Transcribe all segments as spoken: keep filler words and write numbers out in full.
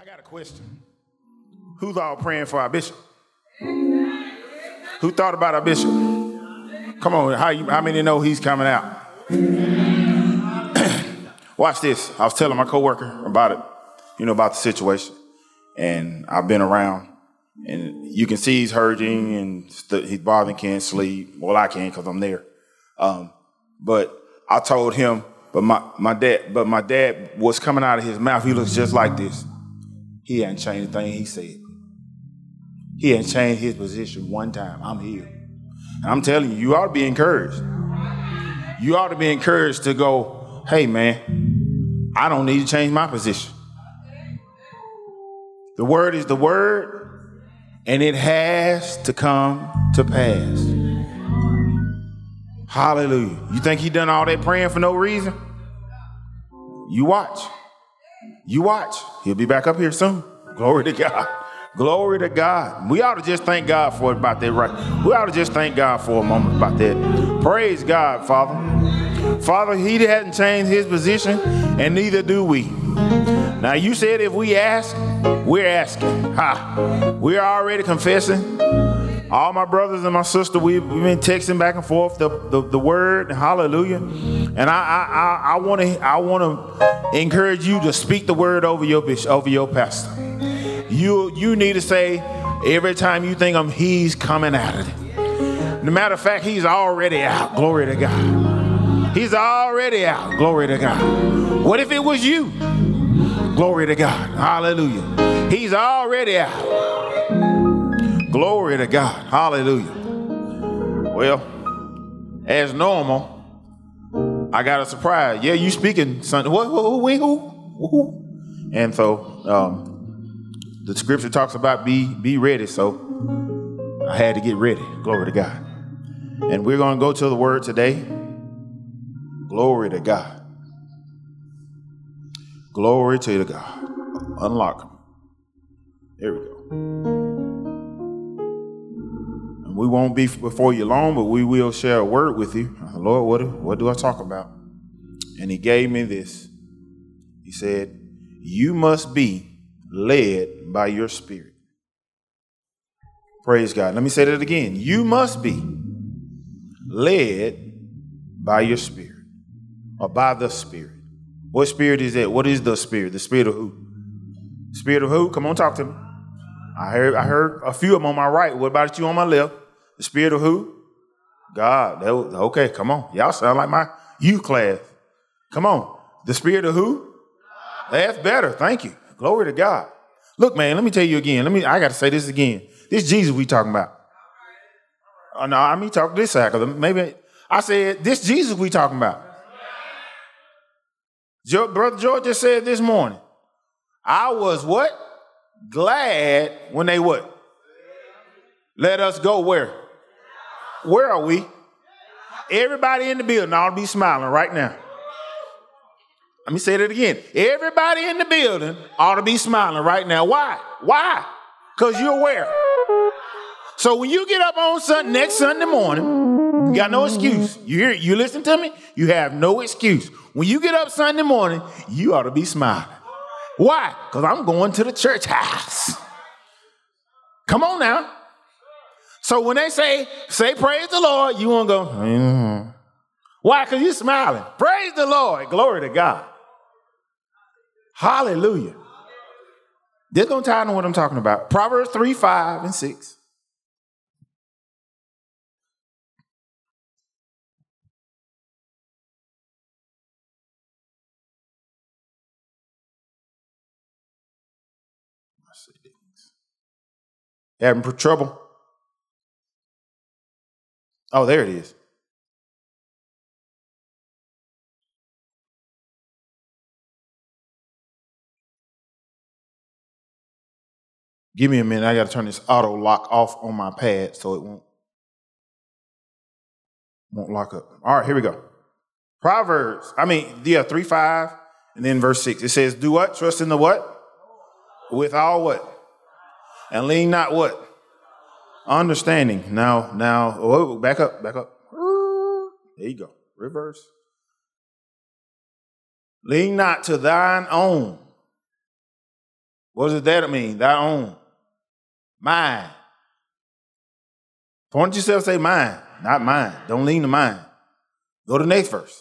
I got a question. Who's all praying for our bishop? Who thought about our bishop? Come on, how, you, how many know he's coming out? Watch this. I was telling my coworker about it, you know, about the situation. And I've been around, and you can see he's hurting, and st- he's bothering, can't sleep. Well, I can because I'm there. Um, but I told him, but my, my dad, but my dad, what's coming out of his mouth, he looks just like this. He hadn't changed a thing he said. He hadn't changed his position one time. I'm here. And I'm telling you, you ought to be encouraged. You ought to be encouraged to go, hey, man, I don't need to change my position. The word is the word, and it has to come to pass. Hallelujah. You think he done all that praying for no reason? You watch. You watch. He'll be back up here soon. Glory to God. Glory to God. We ought to just thank God for it about that, right? We ought to just thank God for a moment about that. Praise God, Father. Father, he hadn't changed his position, and neither do we. Now, you said if we ask, we're asking. Ha! We're already confessing. All my brothers and my sister, we've, we've been texting back and forth the, the, the word. Hallelujah. And I I I want to I want to encourage you to speak the word over your bishop, over your pastor. You you need to say every time you think of him, he's coming out of it. No matter of fact, he's already out. Glory to God. He's already out. Glory to God. What if it was you? Glory to God. Hallelujah. He's already out. Glory to God. Hallelujah. Well, as normal, I got a surprise. Yeah, you speaking Sunday. What? Who? Who? Who? Who? And so um, the scripture talks about be be ready. So I had to get ready. Glory to God. And we're going to go to the word today. Glory to God. Glory to the God. Unlock them. There we go. And we won't be before you long, but we will share a word with you. Lord, what do, what do I talk about? And he gave me this. He said, you must be led by your spirit. Praise God. Let me say that again. You must be led by your spirit, or by the spirit. What spirit is that? What is the spirit? The spirit of who? Spirit of who? Come on, talk to me. I heard I heard a few of them on my right. What about you on my left? The spirit of who? God. That was, okay, come on. Y'all sound like my youth class. Come on. The spirit of who? That's better. Thank you. Glory to God. Look, man, let me tell you again. Let me. I got to say this again. This Jesus we talking about. Oh, no, I mean talk this side. Cause maybe I said this Jesus we talking about. Jo- Brother George just said this morning, I was what? Glad when they what? Let us go where? Where are we? Everybody in the building ought to be smiling right now. Let me say that again. Everybody in the building ought to be smiling right now. Why? Why? Because you're where? So when you get up on Sunday, next Sunday morning, you got no excuse. You hear? You listen to me? You have no excuse. When you get up Sunday morning, you ought to be smiling. Why? Because I'm going to the church house. Come on now. So when they say, say praise the Lord, you want to go, mm. Why? Because you're smiling. Praise the Lord. Glory to God. Hallelujah. This is going to tie into what I'm talking about. Proverbs three, five, and six. Having trouble? Oh, there it is. Give me a minute. I got to turn this auto lock off on my pad so it won't, won't lock up. All right, here we go. Proverbs, I mean, yeah, three, five, and then verse six. It says, do what? Trust in the what? With all what? And lean not what? Understanding. Now, now, oh, back up, back up. There you go. Reverse. Lean not to thine own What does that mean? Thy own. Mine. Point at yourself, say mine, not mine. Don't lean to mine. Go to the next verse.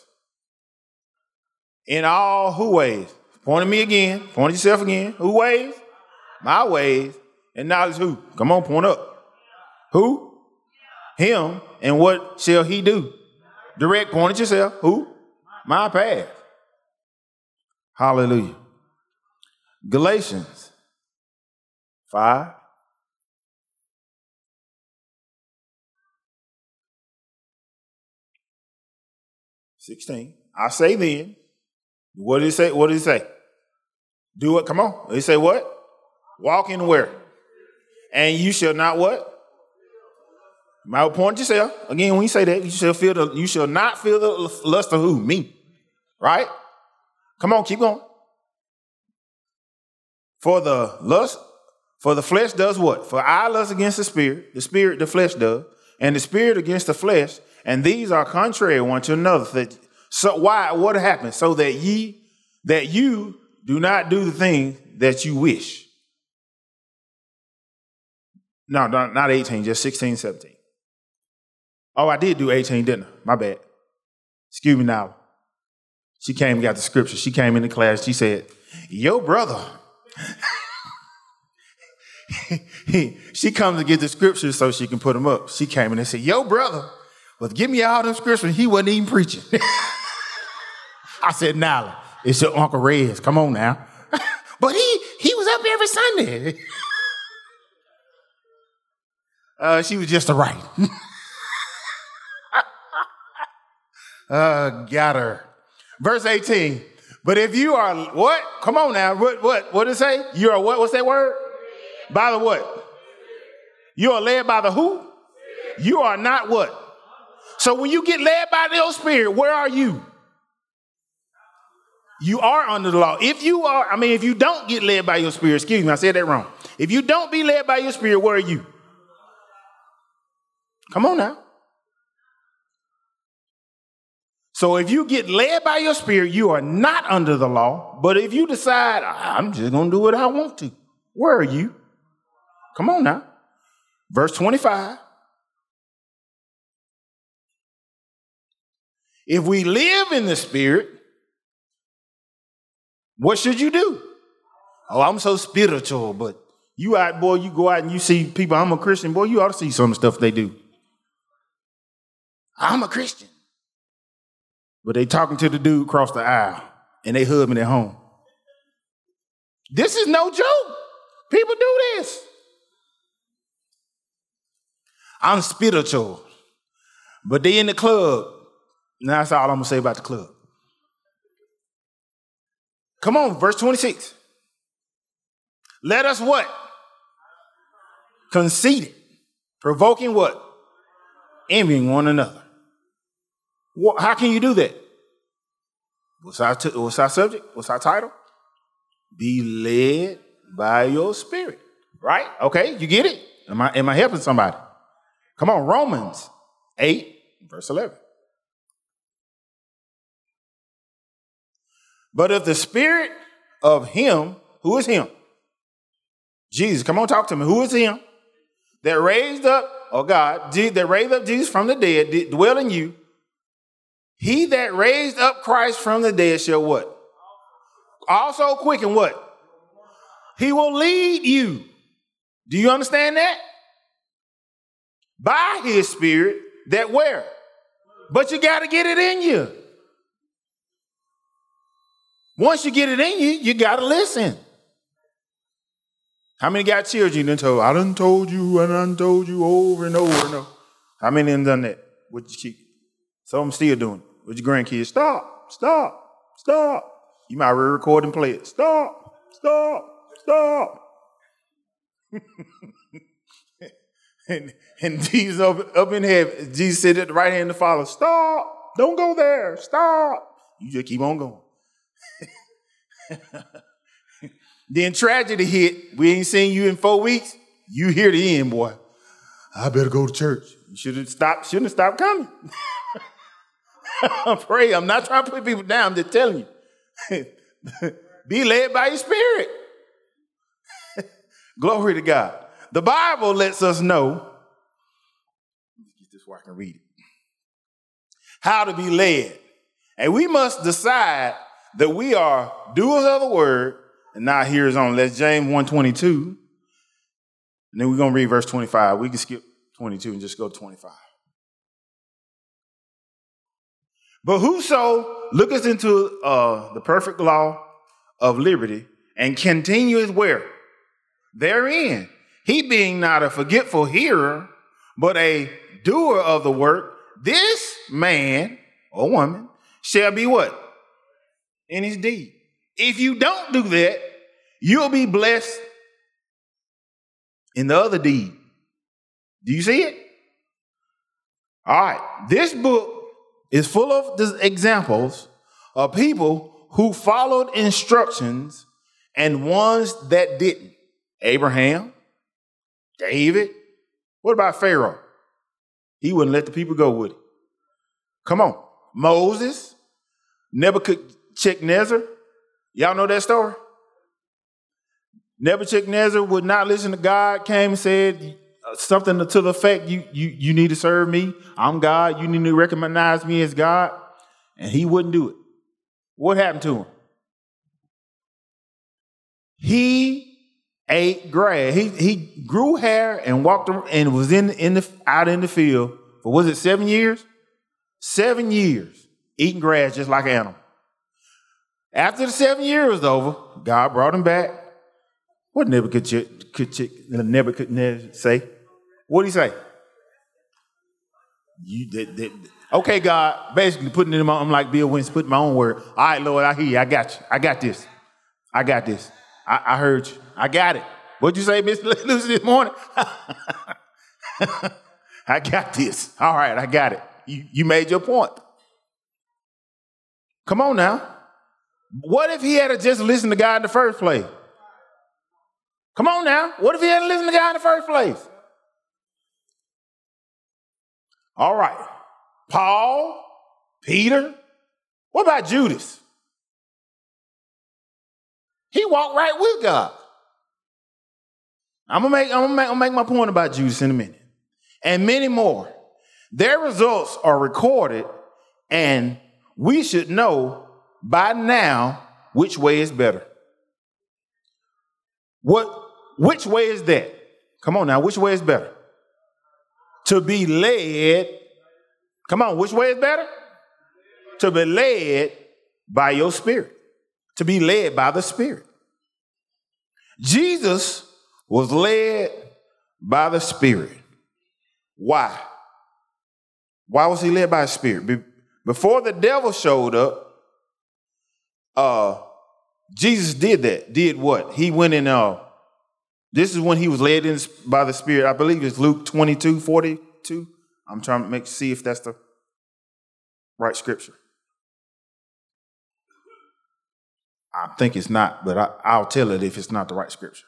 In all who ways? Point at me again. Point at yourself again. Who ways? My ways. And knowledge who? Come on, point up. Who? Him. And what shall he do? Direct, point at yourself. Who? My path. Hallelujah. Galatians five. sixteen. I say then, what did it say? What did it say? Do it. Come on. It say what? Walk in where? And you shall not what? My point yourself. Again, when you say that, you shall feel the you shall not feel the lust of who? Me. Right? Come on, keep going. For the lust, for the flesh does what? For I lust against the spirit, the spirit, the flesh does, and the spirit against the flesh, and these are contrary one to another. That, so why? What happened? So that ye, that you do not do the thing that you wish. No, no, not eighteen, just sixteen, seventeen. Oh, I did do eighteen, didn't I? My bad. Excuse me now. She came and got the scripture. She came into class. She said, yo, brother. She comes to get the scriptures so she can put them up. She came in and said, yo, brother, well, give me all them scriptures. He wasn't even preaching. I said, Nala, it's your Uncle Rez. Come on now. But he he was up every Sunday. uh, she was just a right. uh, got her. Verse eighteen. But if you are what? Come on now. What what what does it say? You are what? What's that word? By the what? You are led by the who? You are not what? So when you get led by the Spirit, where are you? You are under the law. If you are, I mean, if you don't get led by your Spirit, excuse me, I said that wrong. If you don't be led by your Spirit, where are you? Come on now. So if you get led by your Spirit, you are not under the law. But if you decide, I'm just going to do what I want to, where are you? Come on now. Verse twenty-five. If we live in the Spirit, what should you do? Oh, I'm so spiritual, but you out, boy, you go out and you see people, I'm a Christian, boy, you ought to see some of the stuff they do. I'm a Christian. But they talking to the dude across the aisle and they husband at home. This is no joke. People do this. I'm spiritual. But they in the club. Now that's all I'm going to say about the club. Come on, verse twenty-six. Let us what? Conceited. Provoking what? Envying one another. What, how can you do that? What's our, t- what's our subject? What's our title? Be led by your Spirit. Right? Okay, you get it? Am I, am I helping somebody? Come on, Romans eight, verse eleven. But if the Spirit of him, who is him? Jesus, come on, talk to me. Who is him? That raised up, oh God, that raised up Jesus from the dead, dwell in you. He that raised up Christ from the dead shall what? Also quicken what? He will lead you. Do you understand that? By his Spirit that where? But you got to get it in you. Once you get it in you, you got to listen. How many got children you done told? I done told you and I done told you over and over and over. How many of them done that? What you keep? Some of them still doing it. With your grandkids, stop, stop, stop. You might re-record and play it. Stop, stop, stop. and, and Jesus up, up in heaven, Jesus said at the right hand of the Father, stop, don't go there, stop. You just keep on going. Then tragedy hit. We ain't seen you in four weeks. You hear the end, boy. I better go to church. You should have stopped, shouldn't have stopped coming. I'm praying. I'm not trying to put people down. I'm just telling you. Be led by your Spirit. Glory to God. The Bible lets us know, let me get this where I can read it, how to be led. And we must decide that we are doers of the word and not hearers only. That's James one twenty-two. And then we're going to read verse twenty-five. We can skip twenty-two and just go to twenty-five. But whoso looketh into uh, the perfect law of liberty and continueth where? Therein. He being not a forgetful hearer, but a doer of the work, this man or woman shall be what? In his deed. If you don't do that, you'll be blessed in the other deed. Do you see it? All right. This book is full of the examples of people who followed instructions and ones that didn't. Abraham, David. What about Pharaoh? He wouldn't let the people go with it. Come on. Moses, Nebuchadnezzar. Y'all know that story? Nebuchadnezzar would not listen to God, came and said something to the effect, you, you, you need to serve me. I'm God. You need to recognize me as God. And he wouldn't do it. What happened to him? He ate grass. He, he grew hair and walked around and was in, in the, out in the field for, was it seven years? Seven years eating grass just like an animal. After the seven years was over, God brought him back. What did Nebuchadnezzar say? What did he say? You did, did. Okay, God, basically putting it in my, I'm like Bill Wentz, putting my own word. All right, Lord, I hear you. I got you. I got this. I got this. I, I heard you. I got it. What'd you say, Mister Lucy, this morning? I got this. All right, I got it. You, you made your point. Come on now. What if he had just listened to God in the first place? Come on now. What if he hadn't listened to God in the first place? All right. Paul, Peter. What about Judas? He walked right with God. I'm gonna make, I'm gonna make, I'm gonna make my point about Judas in a minute. And many more. Their results are recorded, and we should know by now which way is better. What? Which way is that? Come on now, which way is better? To be led. Come on, which way is better? To be led by your spirit. To be led by the Spirit. Jesus was led by the Spirit. Why? Why was he led by the Spirit? Be- before the devil showed up, uh, Jesus did that. Did what? He went in, uh, this is when he was led in by the Spirit. I believe it's Luke twenty-two, forty-two. I'm trying to make see if that's the right scripture. I think it's not, but I, I'll tell it if it's not the right scripture.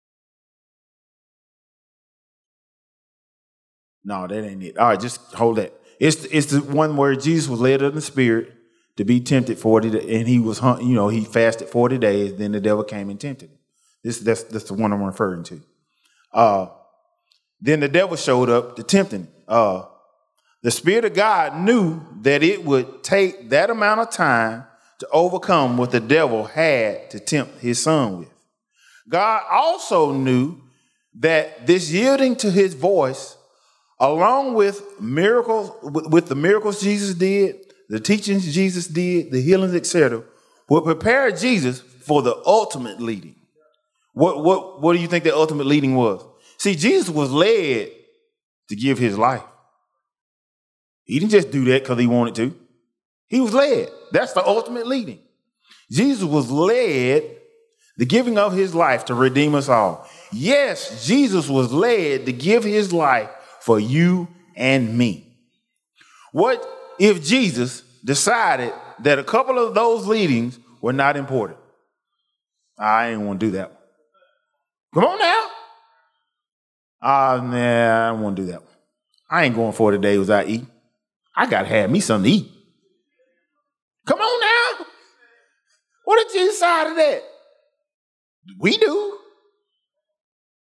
No, that ain't it. All right, just hold that. It's it's the one where Jesus was led of the Spirit to be tempted forty, and he was, you know, he fasted forty days. Then the devil came and tempted him. This that's that's the one I'm referring to. Uh, then the devil showed up to tempt him. Uh, the Spirit of God knew that it would take that amount of time to overcome what the devil had to tempt his son with. God also knew that this yielding to his voice, along with miracles, with, with the miracles Jesus did, the teachings Jesus did, the healings, et cetera, would prepare Jesus for the ultimate leading. What, what, what do you think the ultimate leading was? See, Jesus was led to give his life. He didn't just do that because he wanted to. He was led. That's the ultimate leading. Jesus was led, the giving of his life to redeem us all. Yes, Jesus was led to give his life for you and me. What if Jesus decided that a couple of those leadings were not important? I ain't want to do that one. Come on now. Ah, uh, man, I don't want to do that one. I ain't going forty days without eating. I got to have me something to eat. Come on now. What did you decide of that? We do.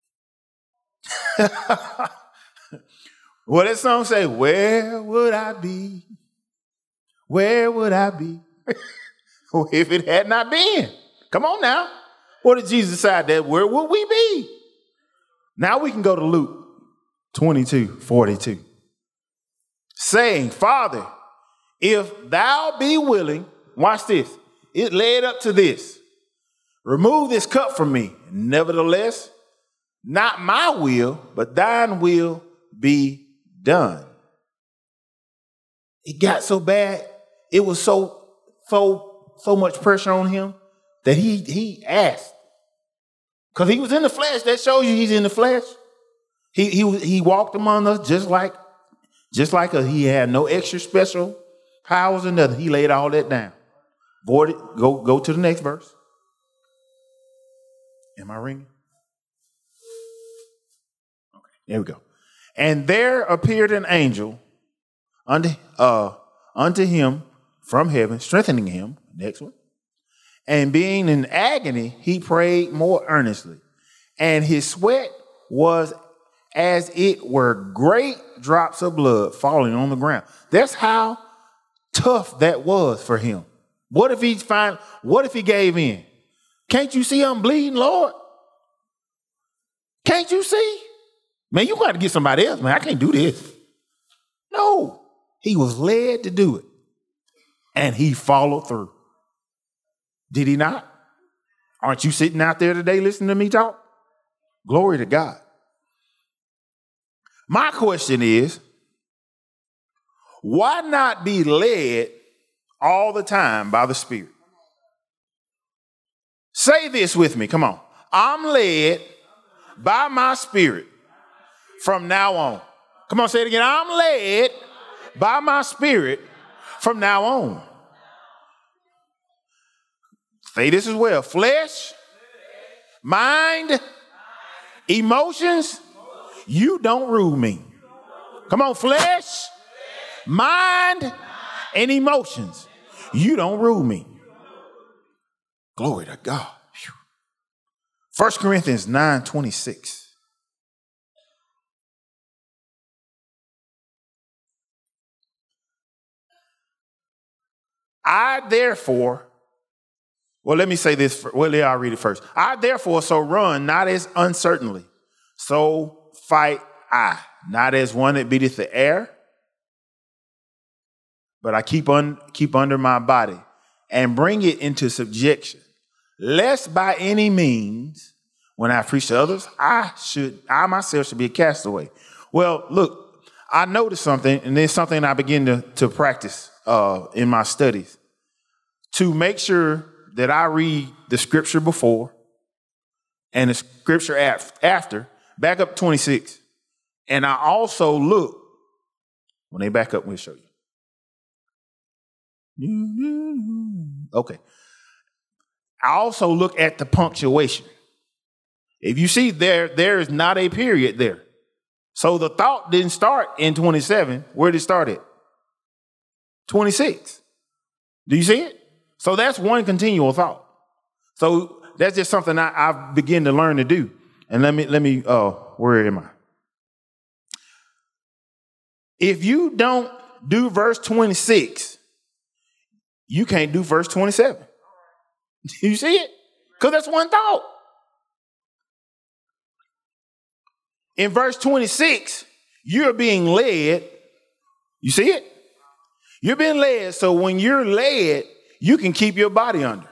What did song say? Where would I be? Where would I be if it had not been? Come on now. What did Jesus decide that? Where would we be? Now we can go to Luke twenty-two forty-two. Saying, Father, if thou be willing, watch this. It led up to this. Remove this cup from me. Nevertheless, not my will, but thine will be done. It got so bad. It was so, so, so much pressure on him that he, he asked. Because he was in the flesh. That shows you he's in the flesh. He, he, he walked among us just like, just like a, he had no extra special powers or nothing. He laid all that down. Void it. Go, go to the next verse. Am I ringing? Okay, there we go. And there appeared an angel unto, uh, unto him from heaven, strengthening him. Next one. And being in agony, he prayed more earnestly. And his sweat was as it were great drops of blood falling on the ground. That's how tough that was for him. What if he find, what if he gave in? Can't you see I'm bleeding, Lord? Can't you see? Man, you got to get somebody else, man. I can't do this. No, he was led to do it. And he followed through. Did he not? Aren't you sitting out there today listening to me talk? Glory to God. My question is, why not be led all the time by the Spirit? Say this with me. Come on. I'm led by my Spirit from now on. Come on, say it again. I'm led by my Spirit from now on. Say this as well. Flesh, mind, emotions, you don't rule me. Come on, flesh, mind, and emotions, you don't rule me. Glory to God. First Corinthians nine twenty-six. I therefore, well, let me say this. Well, yeah, I'll read it first. I therefore so run, not as uncertainly, so fight I, not as one that beateth the air, but I keep on keep under my body and bring it into subjection, lest by any means, when I preach to others, I should, I myself should be a castaway. Well, look, I noticed something, and it's something I begin to, to practice uh, in my studies, to make sure that I read the scripture before and the scripture after. Back up twenty-six. And I also look, when they back up, we'll show you. Okay. I also look at the punctuation. If you see there, there is not a period there. So the thought didn't start in twenty-seven. Where did it start at? twenty-six. Do you see it? So that's one continual thought. So that's just something I, I've begun to learn to do. And let me, let me, uh, where am I? If you don't do verse twenty-six, you can't do verse twenty-seven. You see it? Because that's one thought. In verse twenty-six, you're being led. You see it? You're being led. So when you're led, you can keep your body under.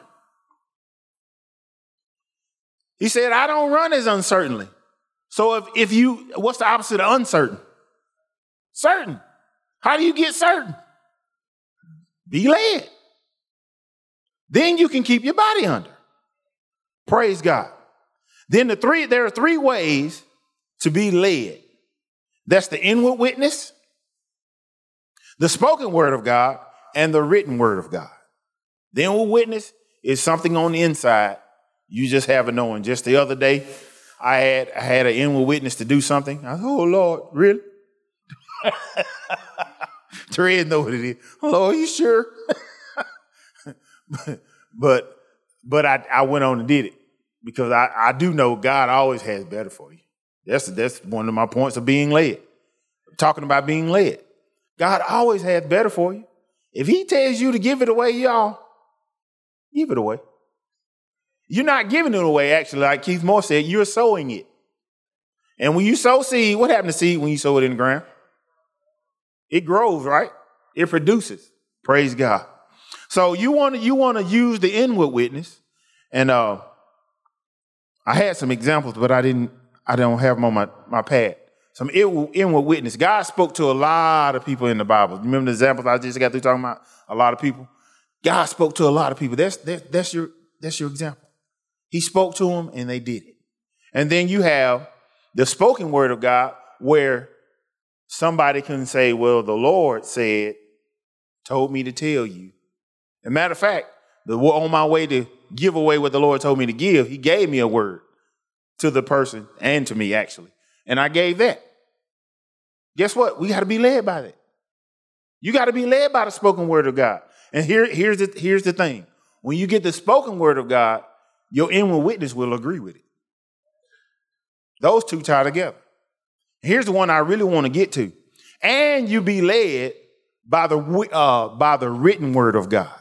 He said, I don't run as uncertainly. So if, if you, what's the opposite of uncertain? Certain. How do you get certain? Be led. Then you can keep your body under. Praise God. Then the three, there are three ways to be led. That's the inward witness, the spoken word of God, and the written word of God. The inward witness is something on the inside. You just have a knowing. Just the other day, I had I had an inward witness to do something. I said, oh, Lord, really? Therese know what it is. Lord, you sure? but but, but I, I went on and did it because I, I do know God always has better for you. That's, that's one of my points of being led. Talking about being led. God always has better for you. If he tells you to give it away, y'all, give it away. You're not giving it away, actually, like Keith Moore said, you're sowing it. And when you sow seed, what happens to seed when you sow it in the ground? It grows, right? It produces. Praise God. So you want to you want to use the inward witness. And uh, I had some examples, but I didn't, I don't have them on my, my pad. Some inward witness. God spoke to a lot of people in the Bible. Remember the examples I just got through talking about? A lot of people. God spoke to a lot of people. That's, that's, that's your, that's your example. He spoke to them and they did it. And then you have the spoken word of God where somebody can say, well, the Lord said, told me to tell you. As a matter of fact, the, on my way to give away what the Lord told me to give, he gave me a word to the person and to me, actually. And I gave that. Guess what? We got to be led by that. You got to be led by the spoken word of God. And here, here's the, here's the thing. When you get the spoken word of God, your inward witness will agree with it. Those two tie together. Here's the one I really want to get to. And you be led by the, uh, by the written word of God.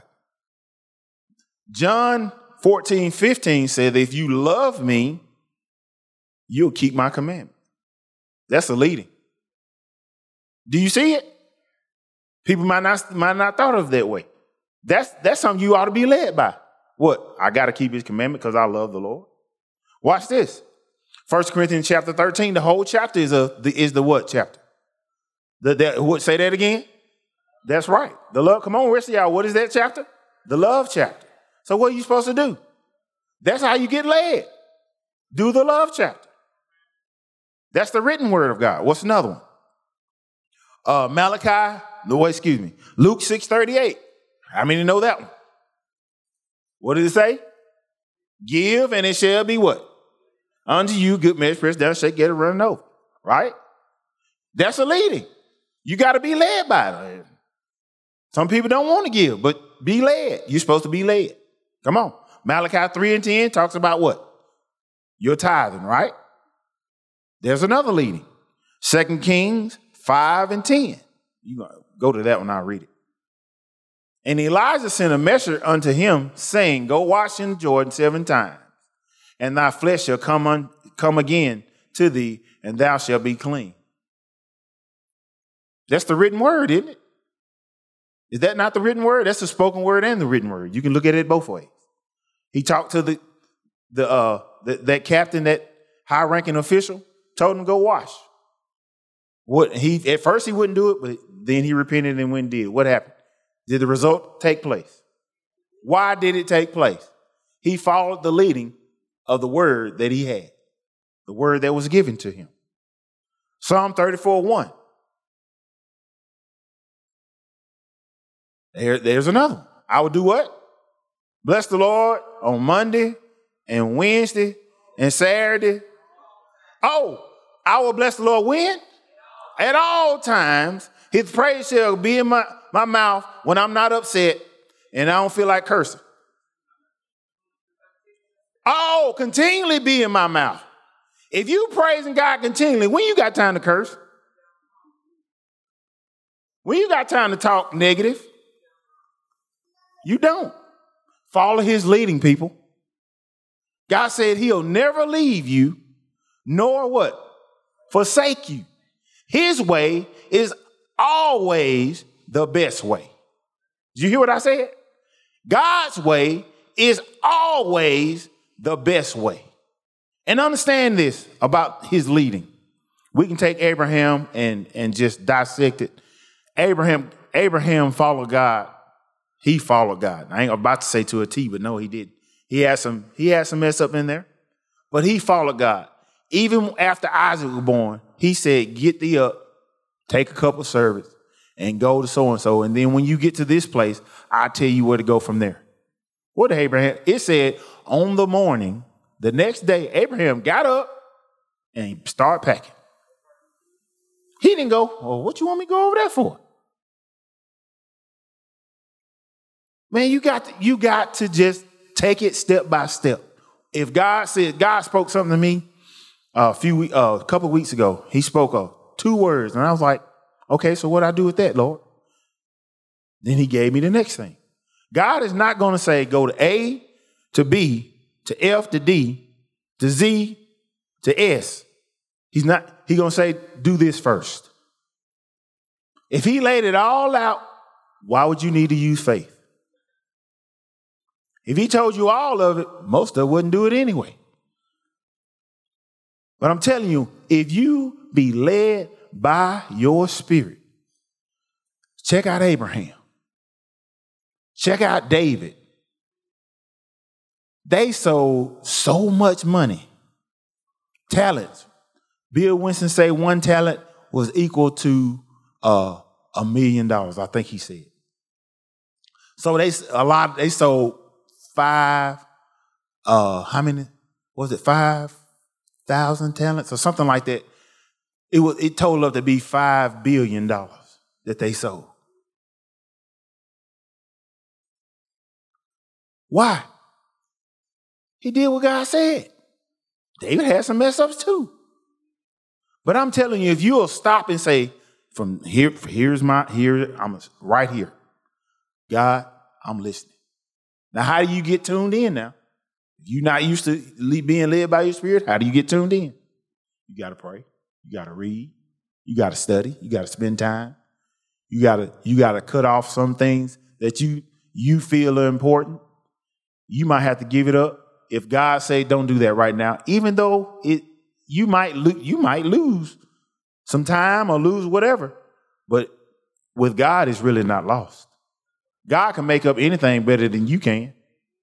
John fourteen fifteen said, if you love me, you'll keep my commandment. That's the leading. Do you see it? People might not, might not thought of it that way. That's, that's something you ought to be led by. What? I got to keep his commandment because I love the Lord. Watch this. First Corinthians chapter thirteen, the whole chapter is a the, is the what chapter? The, the what? Say that again. That's right. The love. Come on, rest of y'all. What is that chapter? The love chapter. So what are you supposed to do? That's how you get led. Do the love chapter. That's the written word of God. What's another one? Uh, Malachi. No, wait, excuse me. Luke six thirty-eight. How many know that one? What did it say? Give and it shall be what? Unto you, good measure, press down, shake, get it, running over. Right? That's a leading. You got to be led by it. Some people don't want to give, but be led. You're supposed to be led. Come on. Malachi three and ten talks about what? Your tithing, right? There's another leading. Second Kings five and ten. You go to that one, I'll read it. And Elijah sent a messenger unto him, saying, go wash in Jordan seven times, and thy flesh shall come, un- come again to thee, and thou shalt be clean. That's the written word, isn't it? Is that not the written word? That's the spoken word and the written word. You can look at it both ways. He talked to the, the, uh, the that captain, that high-ranking official, told him to go wash. What he at first he wouldn't do it, but then he repented and went and did. What happened? Did the result take place? Why did it take place? He followed the leading of the word that he had, the word that was given to him. Psalm thirty-four one. There, there's another one. I would do what? Bless the Lord on Monday and Wednesday and Saturday. Oh, I will bless the Lord when? At all times. His praise shall be in my, my mouth when I'm not upset and I don't feel like cursing. Oh, continually be in my mouth. If you praising God continually, when you got time to curse? When you got time to talk negative? You don't. Follow his leading, people. God said he'll never leave you, nor what? Forsake you. His way is always the best way. Did you hear what I said? God's way is always the best way. And understand this about his leading. We can take Abraham and, and just dissect it. Abraham, Abraham followed God. He followed God. I ain't about to say to a T, but no, he did. He had some, he had some mess up in there, but he followed God. Even after Isaac was born, he said, get thee up, take a couple of servants, and go to so-and-so. And then when you get to this place, I'll tell you where to go from there. What did Abraham? It said on the morning, the next day, Abraham got up and he started packing. He didn't go, well, what you want me to go over there for? Man, you got to, you got to just take it step by step. If God said, God spoke something to me, uh, a few, uh, a couple of weeks ago, he spoke of two words. And I was like, okay, so what do I do with that, Lord? Then he gave me the next thing. God is not going to say, go to A, to B, to F, to D, to Z, to S. He's not, he's going to say, do this first. If he laid it all out, why would you need to use faith? If he told you all of it, most of it wouldn't do it anyway. But I'm telling you, if you be led by your spirit, check out Abraham. Check out David. They sold so much money. Talents. Bill Winston say one talent was equal to uh, a million dollars, I think he said. So they a lot. They sold five. Uh, how many? Was it five thousand talents or something like that? It was. It totaled up to be five billion dollars that they sold. Why? He did what God said. David had some mess ups too. But I'm telling you, if you'll stop and say, from here, here's my, here, I'm right here. God, I'm listening. Now, how do you get tuned in now? You're not used to being led by your spirit. How do you get tuned in? You got to pray. You got to read. You got to study. You got to spend time. You got to, you got to cut off some things that you, you feel are important. You might have to give it up. If God say, don't do that right now, even though it, you might, lo- you might lose some time or lose whatever, but with God, it's really not lost. God can make up anything better than you can.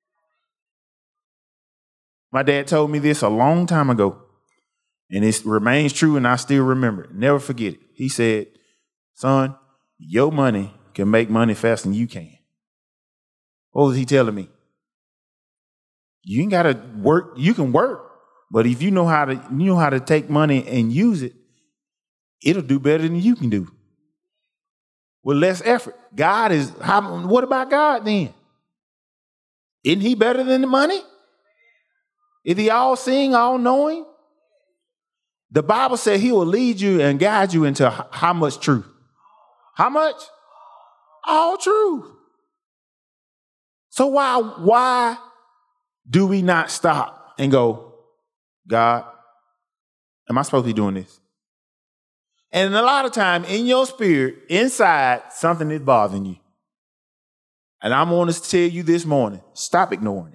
My dad told me this a long time ago, and it remains true, and I still remember it. Never forget it. He said, son, your money can make money faster than you can. What was he telling me? You ain't got to work. You can work, but if you know how to, you know how to take money and use it, it'll do better than you can do with less effort. God is, how, what about God then? Isn't he better than the money? Is he all seeing, all knowing? The Bible said he will lead you and guide you into how much truth? How much? All truth. So why, why do we not stop and go, God, am I supposed to be doing this? And a lot of time in your spirit, inside, something is bothering you. And I want to tell you this morning, stop ignoring it.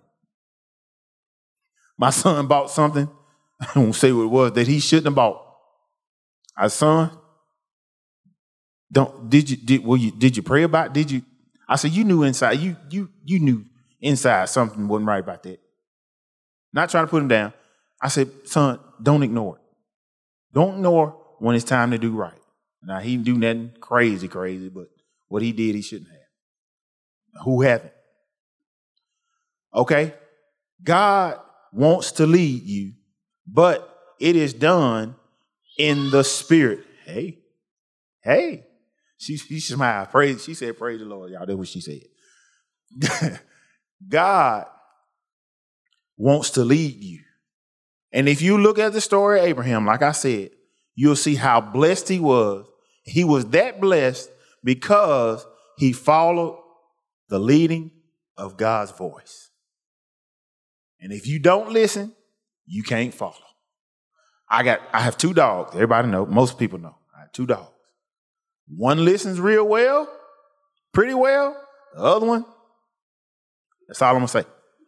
My son bought something, I won't say what it was, that he shouldn't have bought. I said, son, don't, did you, did, well, you, did you pray about it? Did you? I said, you knew inside, you, you, you knew inside something wasn't right about that. Not trying to put him down. I said, son, don't ignore it. Don't ignore when it's time to do right. Now, he didn't do nothing crazy, crazy, but what he did, he shouldn't have. Who haven't? Okay? God wants to lead you, but it is done in the spirit. Hey, hey. She, she smiled. Praise, she said, praise the Lord, y'all. That's what she said. God wants to lead you. And if you look at the story of Abraham, like I said, you'll see how blessed he was. He was that blessed because he followed the leading of God's voice. And if you don't listen, you can't follow. I got, I have two dogs. Everybody know, most people know. I have two dogs. One listens real well, pretty well. The other one, that's all I'm going to say.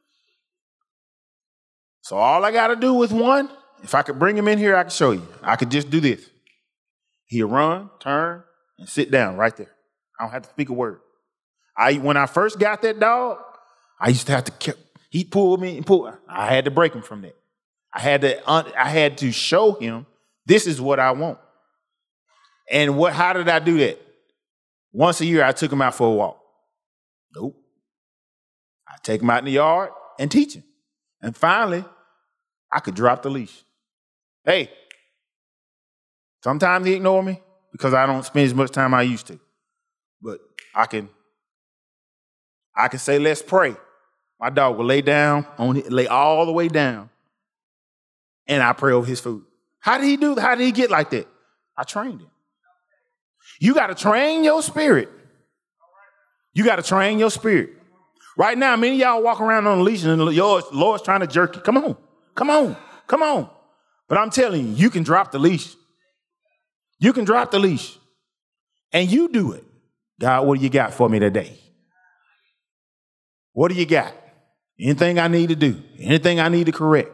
So all I got to do with one, if I could bring him in here, I could show you. I could just do this. He'll run, turn, and sit down right there. I don't have to speak a word. I When I first got that dog, I used to have to keep, he pulled me and pulled. I had to break him from that. I had to, I had to show him this is what I want. And what? How did I do that? Once a year, I took him out for a walk. Nope. I take him out in the yard and teach him. And finally, I could drop the leash. Hey, sometimes he ignore me because I don't spend as much time I used to. But I can, I can say, let's pray. My dog will lay down, on it, lay all the way down, and I pray over his food. How did he do? How did he get like that? I trained him. You got to train your spirit. You got to train your spirit. Right now, many of y'all walk around on a leash and the Lord's trying to jerk you. Come on, come on, come on. But I'm telling you, you can drop the leash. You can drop the leash. And you do it. God, what do you got for me today? What do you got? Anything I need to do? Anything I need to correct?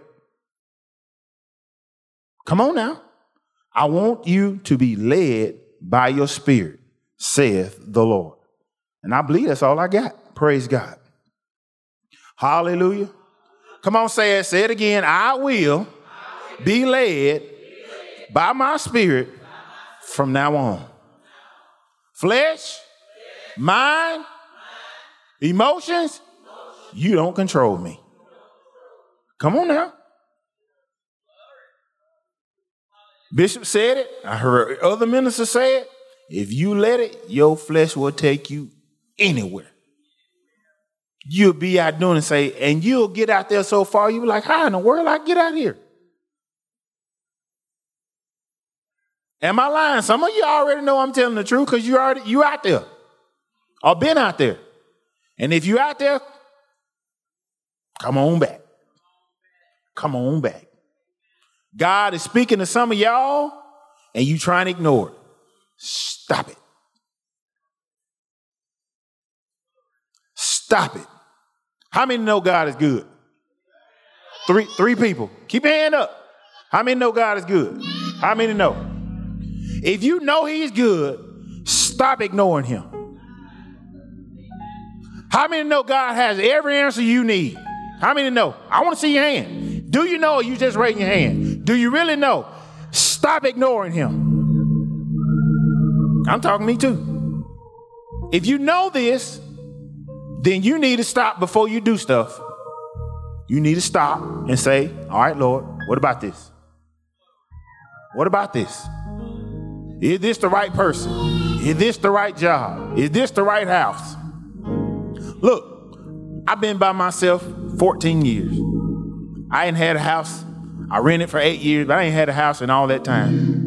Come on now. I want you to be led by your spirit, saith the Lord. And I believe that's all I got. Praise God. Hallelujah. Come on, say it. Say it again. I will be led by my spirit from now on. Flesh, mind, emotions, you don't control me. Come on now. Bishop said it. I heard other ministers say it. If you let it, your flesh will take you anywhere. You'll be out doing and say, and you'll get out there so far, you'll be like, how in the world I get out here? Am I lying? Some of you already know I'm telling the truth because you already you out there or been out there. And if you out there, come on back. Come on back. God is speaking to some of y'all and you trying to ignore it. Stop it. Stop it. How many know God is good? Three, three people. Keep your hand up. How many know God is good? How many know? If you know he's good, stop ignoring him. How many know God has every answer you need? How many know? I want to see your hand. Do you know or you just raising your hand? Do you really know? Stop ignoring him. I'm talking to me too. If you know this, then you need to stop before you do stuff. You need to stop and say, all right, Lord, what about this? What about this? Is this the right person? Is this the right job? Is this the right house? Look, I've been by myself fourteen years. I ain't had a house. I rented for eight years, but I ain't had a house in all that time.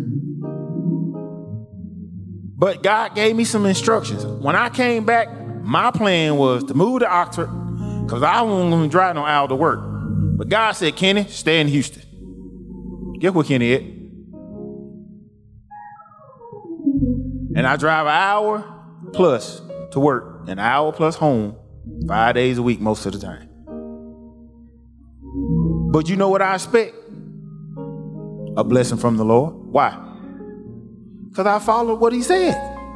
But God gave me some instructions. When I came back, my plan was to move to Oxford because I wasn't going to drive no hour to work. But God said, Kenny, stay in Houston. Guess what Kenny is? And I drive an hour plus to work, an hour plus home, five days a week most of the time. But you know what I expect? A blessing from the Lord. Why? Because I followed what he said.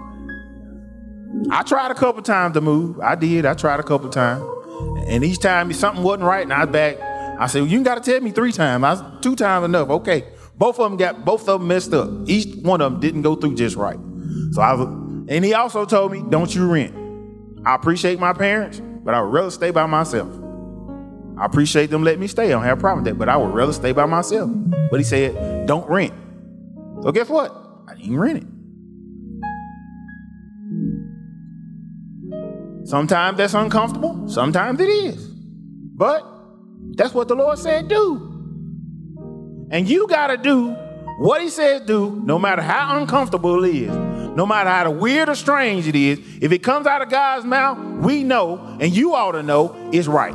I tried a couple times to move. I did. I tried a couple times. And each time something wasn't right, and I was back. I said, well, you got to tell me three times. I was two times enough. Okay. Both of them got, both of them messed up. Each one of them didn't go through just right. So I was, and he also told me, don't you rent. I appreciate my parents, but I would rather stay by myself. I appreciate them letting me stay. I don't have a problem with that, but I would rather stay by myself. But he said, don't rent. So guess what? I didn't rent it. Sometimes that's uncomfortable. Sometimes it is. But that's what the Lord said do. And you got to do what he says do, no matter how uncomfortable it is, no matter how weird or strange it is. If it comes out of God's mouth, we know, and you ought to know, it's right.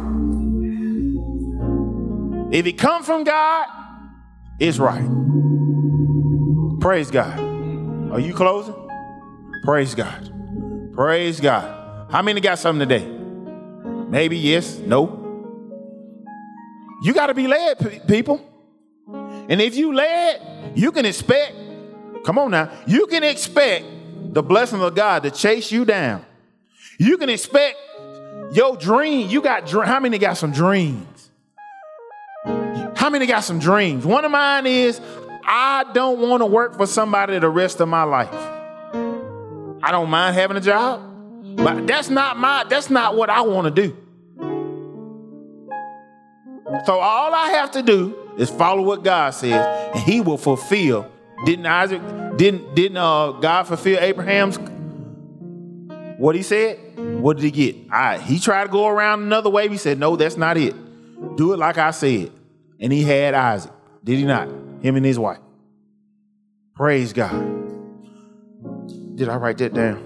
If it comes from God, it's right. Praise God. Are you closing? Praise God. Praise God. How many got something today? Maybe yes, no. You got to be led, pe- people. And if you led, you can expect, come on now, you can expect the blessing of God to chase you down. You can expect your dream. You got, how many got some dreams? How many got some dreams? One of mine is, I don't want to work for somebody the rest of my life. I don't mind having a job, but that's not my, that's not what I want to do. So all I have to do is follow what God says, and he will fulfill. Didn't Isaac, didn't, didn't uh, God fulfill Abraham's, what he said? What did he get? All right, he tried to go around another way. He said, no, that's not it. Do it like I said. And he had Isaac. Did he not? Him and his wife. Praise God. Did I write that down?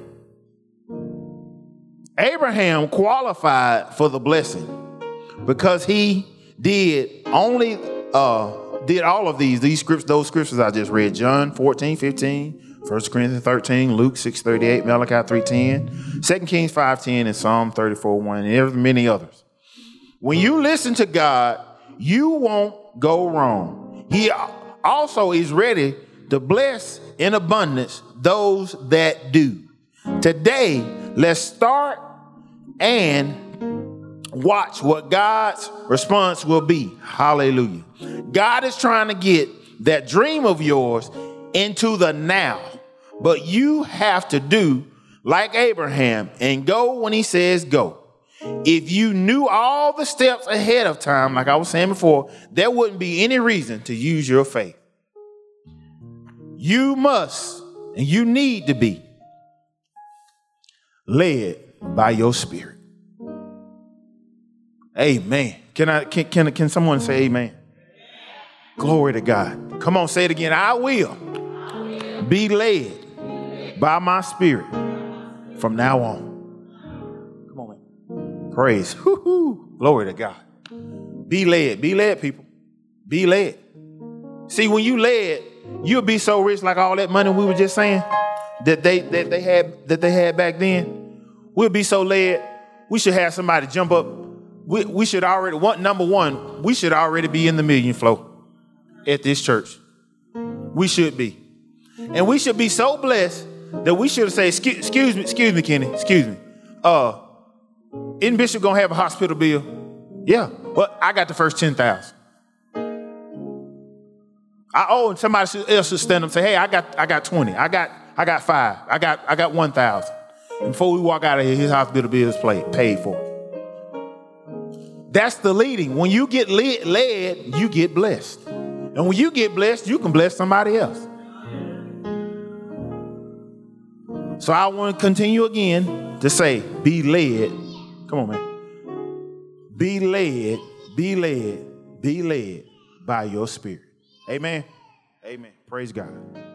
Abraham qualified for the blessing because he did only uh, did all of these, these scripts, those scriptures I just read, John fourteen, fifteen, First Corinthians thirteen, Luke six thirty-eight, Malachi three ten, Second Kings five ten, and Psalm thirty-four one, and there's many others. When you listen to God, you won't go wrong. He also is ready to bless in abundance those that do. Today, let's start and watch what God's response will be. Hallelujah. God is trying to get that dream of yours into the now, but you have to do like Abraham and go when he says go. If you knew all the steps ahead of time, like I was saying before, there wouldn't be any reason to use your faith. You must and you need to be led by your spirit. Amen. Can I can can, can someone say amen? Glory to God. Come on, say it again. I will be led by my spirit from now on. Come on, man. Praise. Woo-hoo. Glory to God. Be led. Be led, people. Be led. See, when you led, you'll be so rich, like all that money we were just saying that they that they had that they had back then. We'll be so led. We should have somebody jump up. We we should already one number one. We should already be in the million flow at this church. We should be, and we should be so blessed that we should say, excuse, excuse me, excuse me, Kenny, excuse me. Uh, isn't Bishop gonna have a hospital bill? Yeah. Well, I got the first ten thousand. I oh, and somebody else should stand up and say, hey, I got I got twenty. I got I got five. I got I got one thousand. And before we walk out of here, his hospital bill is paid paid for. That's the leading. When you get led, led, you get blessed. And when you get blessed, you can bless somebody else. So I want to continue again to say, be led. Come on, man. Be led, be led, be led by your spirit. Amen. Amen. Praise God.